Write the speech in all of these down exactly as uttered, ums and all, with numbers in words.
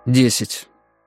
Десять.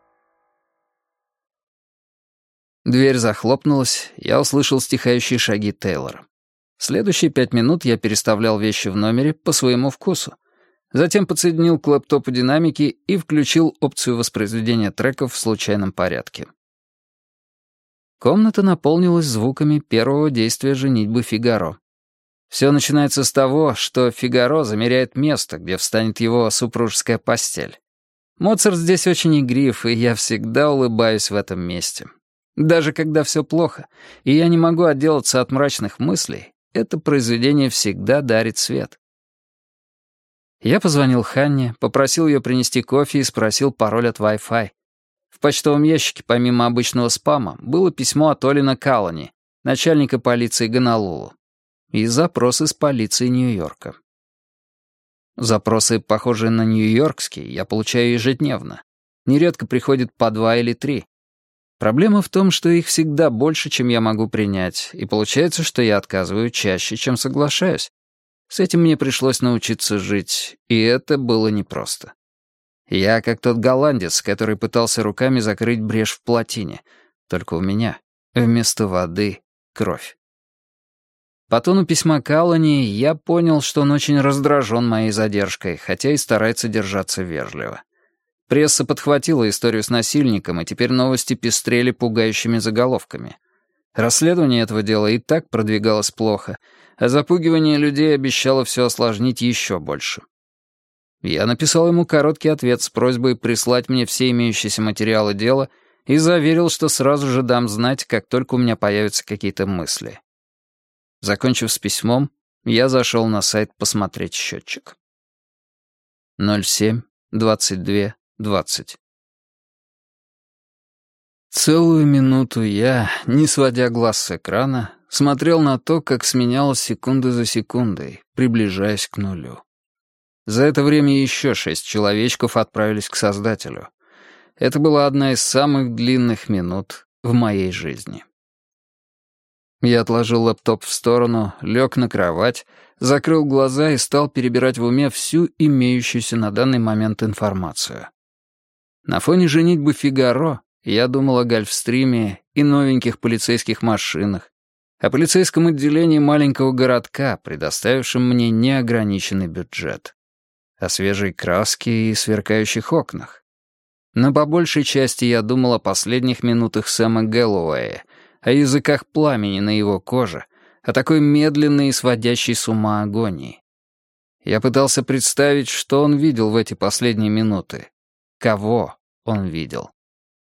Дверь захлопнулась, я услышал стихающие шаги Тейлора. Следующие пять минут я переставлял вещи в номере по своему вкусу. Затем подсоединил к лэптопу динамики и включил опцию воспроизведения треков в случайном порядке. Комната наполнилась звуками первого действия «Женитьбы Фигаро». Все начинается с того, что Фигаро замеряет место, где встанет его супружеская постель. Моцарт здесь очень игрив, и я всегда улыбаюсь в этом месте. Даже когда все плохо, и я не могу отделаться от мрачных мыслей, это произведение всегда дарит свет. Я позвонил Ханне, попросил ее принести кофе и спросил пароль от Wi-Fi. В почтовом ящике, помимо обычного спама, было письмо от Олина Каллани, начальника полиции Гонолулу, и запрос из полиции Нью-Йорка. Запросы, похожие на нью-йоркские, я получаю ежедневно. Нередко приходит по два или три. Проблема в том, что их всегда больше, чем я могу принять, и получается, что я отказываю чаще, чем соглашаюсь. С этим мне пришлось научиться жить, и это было непросто. Я как тот голландец, который пытался руками закрыть брешь в плотине. Только у меня вместо воды — кровь. По тону письма Каллани я понял, что он очень раздражен моей задержкой, хотя и старается держаться вежливо. Пресса подхватила историю с насильником, и теперь новости пестрели пугающими заголовками. Расследование этого дела и так продвигалось плохо, а запугивание людей обещало все осложнить еще больше. Я написал ему короткий ответ с просьбой прислать мне все имеющиеся материалы дела и заверил, что сразу же дам знать, как только у меня появятся какие-то мысли. Закончив с письмом, я зашел на сайт посмотреть счетчик. ноль семь двадцать два двадцать. Целую минуту я, не сводя глаз с экрана, смотрел на то, как сменялось секунда за секундой, приближаясь к нулю. За это время еще шесть человечков отправились к Создателю. Это была одна из самых длинных минут в моей жизни. Я отложил лэптоп в сторону, лег на кровать, закрыл глаза и стал перебирать в уме всю имеющуюся на данный момент информацию. На фоне «Женитьбы Фигаро» я думал о Гольфстриме и новеньких полицейских машинах, о полицейском отделении маленького городка, предоставившем мне неограниченный бюджет, о свежей краске и сверкающих окнах. Но по большей части я думал о последних минутах Сэма Гэллоуэя, о языках пламени на его коже, о такой медленной и сводящей с ума агонии. Я пытался представить, что он видел в эти последние минуты, кого он видел.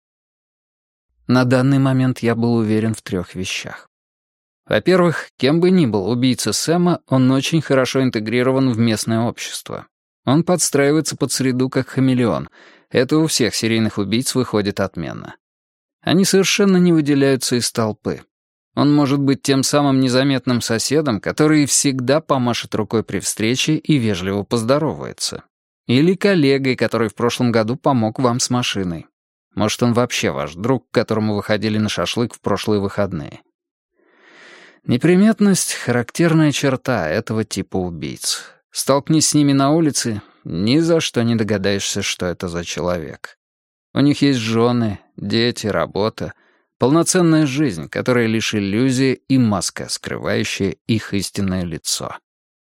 На данный момент я был уверен в трех вещах. Во-первых, кем бы ни был убийца Сэма, он очень хорошо интегрирован в местное общество. Он подстраивается под среду как хамелеон. Это у всех серийных убийц выходит отменно. Они совершенно не выделяются из толпы. Он может быть тем самым незаметным соседом, который всегда помашет рукой при встрече и вежливо поздоровается. Или коллегой, который в прошлом году помог вам с машиной. Может, он вообще ваш друг, к которому вы ходили на шашлык в прошлые выходные. Неприметность — характерная черта этого типа убийц. Столкнись с ними на улице, ни за что не догадаешься, что это за человек. У них есть жены, дети, работа, полноценная жизнь, которая лишь иллюзия и маска, скрывающая их истинное лицо.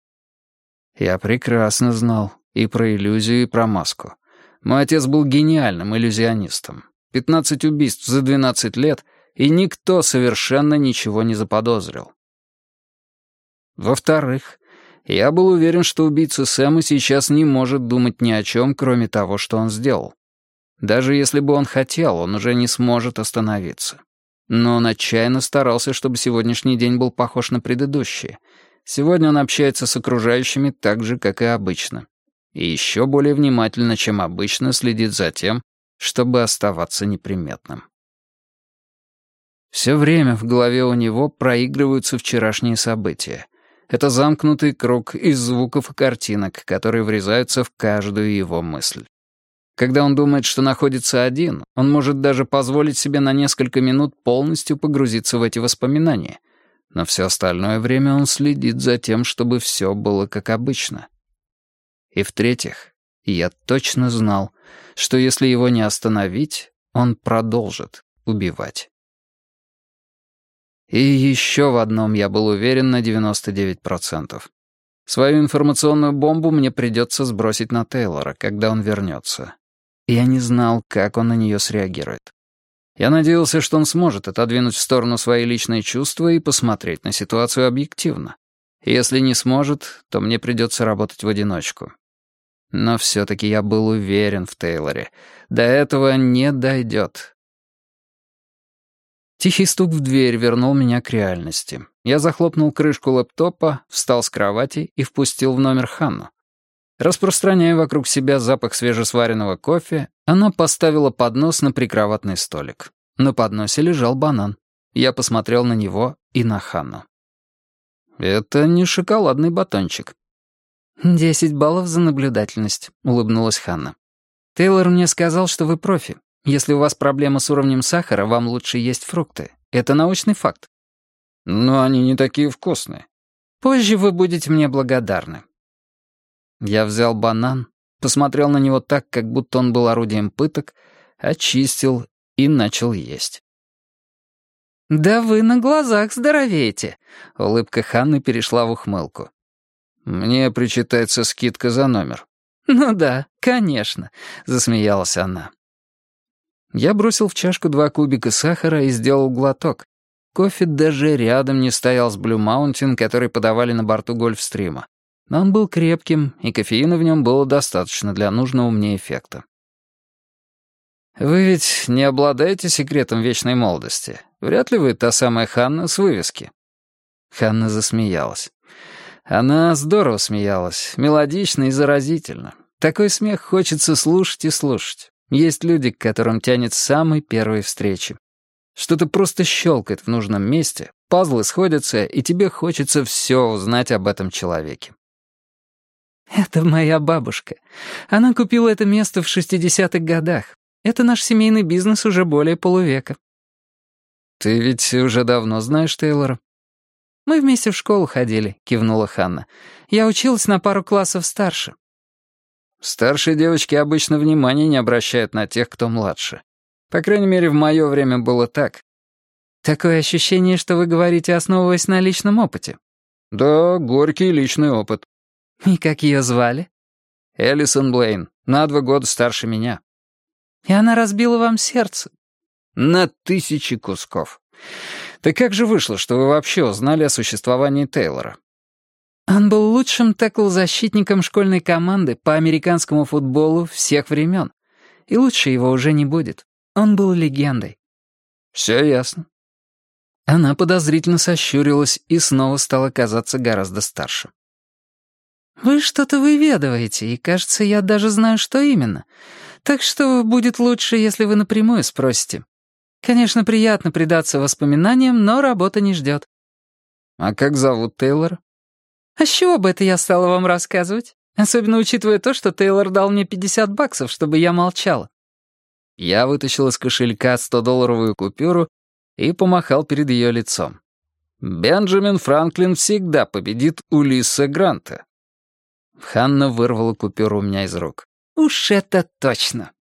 Я прекрасно знал и про иллюзию, и про маску. Мой отец был гениальным иллюзионистом. пятнадцать убийств за двенадцать лет, и никто совершенно ничего не заподозрил. Во-вторых, я был уверен, что убийца Сэма сейчас не может думать ни о чем, кроме того, что он сделал. Даже если бы он хотел, он уже не сможет остановиться. Но он отчаянно старался, чтобы сегодняшний день был похож на предыдущие. Сегодня он общается с окружающими так же, как и обычно. И еще более внимательно, чем обычно, следит за тем, чтобы оставаться неприметным. Все время в голове у него проигрываются вчерашние события. Это замкнутый круг из звуков и картинок, которые врезаются в каждую его мысль. Когда он думает, что находится один, он может даже позволить себе на несколько минут полностью погрузиться в эти воспоминания. Но все остальное время он следит за тем, чтобы все было как обычно. И в-третьих, И я точно знал, что если его не остановить, он продолжит убивать. И еще в одном я был уверен на девяносто девять процентов. Свою информационную бомбу мне придется сбросить на Тейлора, когда он вернется. Я не знал, как он на нее среагирует. Я надеялся, что он сможет отодвинуть в сторону свои личные чувства и посмотреть на ситуацию объективно. И если не сможет, то мне придется работать в одиночку. Но все-таки я был уверен в Тейлоре. До этого не дойдет. Тихий стук в дверь вернул меня к реальности. Я захлопнул крышку лэптопа, встал с кровати и впустил в номер Ханну. Распространяя вокруг себя запах свежесваренного кофе, она поставила поднос на прикроватный столик. На подносе лежал банан. Я посмотрел на него и на Ханну. «Это не шоколадный батончик». «Десять баллов за наблюдательность», — улыбнулась Ханна. «Тейлор мне сказал, что вы профи. Если у вас проблема с уровнем сахара, вам лучше есть фрукты. Это научный факт». «Но они не такие вкусные». «Позже вы будете мне благодарны». Я взял банан, посмотрел на него так, как будто он был орудием пыток, очистил и начал есть. «Да вы на глазах здоровеете!» — улыбка Ханны перешла в ухмылку. «Мне причитается скидка за номер». «Ну да, конечно», — засмеялась она. Я бросил в чашку два кубика сахара и сделал глоток. Кофе даже рядом не стоял с Blue Mountain, который подавали на борту Гольфстрима. Но он был крепким, и кофеина в нем было достаточно для нужного мне эффекта. «Вы ведь не обладаете секретом вечной молодости? Вряд ли вы та самая Ханна с вывески?» Ханна засмеялась. Она здорово смеялась, мелодично и заразительно. Такой смех хочется слушать и слушать. Есть люди, к которым тянет с самой первой встречи. Что-то просто щелкает в нужном месте, пазлы сходятся, и тебе хочется все узнать об этом человеке. «Это моя бабушка. Она купила это место в шестидесятых годах. Это наш семейный бизнес уже более полувека». «Ты ведь уже давно знаешь Тейлора?» «Мы вместе в школу ходили», — кивнула Ханна. «Я училась на пару классов старше». «Старшие девочки обычно внимания не обращают на тех, кто младше. По крайней мере, в мое время было так». «Такое ощущение, что вы говорите, основываясь на личном опыте». «Да, горький личный опыт». «И как ее звали?» «Элисон Блейн, на два года старше меня». «И она разбила вам сердце?» «На тысячи кусков. Так как же вышло, что вы вообще узнали о существовании Тейлора?» «Он был лучшим текл-защитником школьной команды по американскому футболу всех времен. И лучше его уже не будет. Он был легендой». «Все ясно». Она подозрительно сощурилась и снова стала казаться гораздо старше. «Вы что-то выведываете, и, кажется, я даже знаю, что именно. Так что будет лучше, если вы напрямую спросите. Конечно, приятно предаться воспоминаниям, но работа не ждет». «А как зовут Тейлора?» «А с чего бы это я стала вам рассказывать? Особенно учитывая то, что Тейлор дал мне пятьдесят баксов, чтобы я молчала». Я вытащил из кошелька стодолларовую купюру и помахал перед ее лицом. «Бенджамин Франклин всегда победит Улисса Гранта». Ханна вырвала купюру у меня из рук. «Уж это точно!»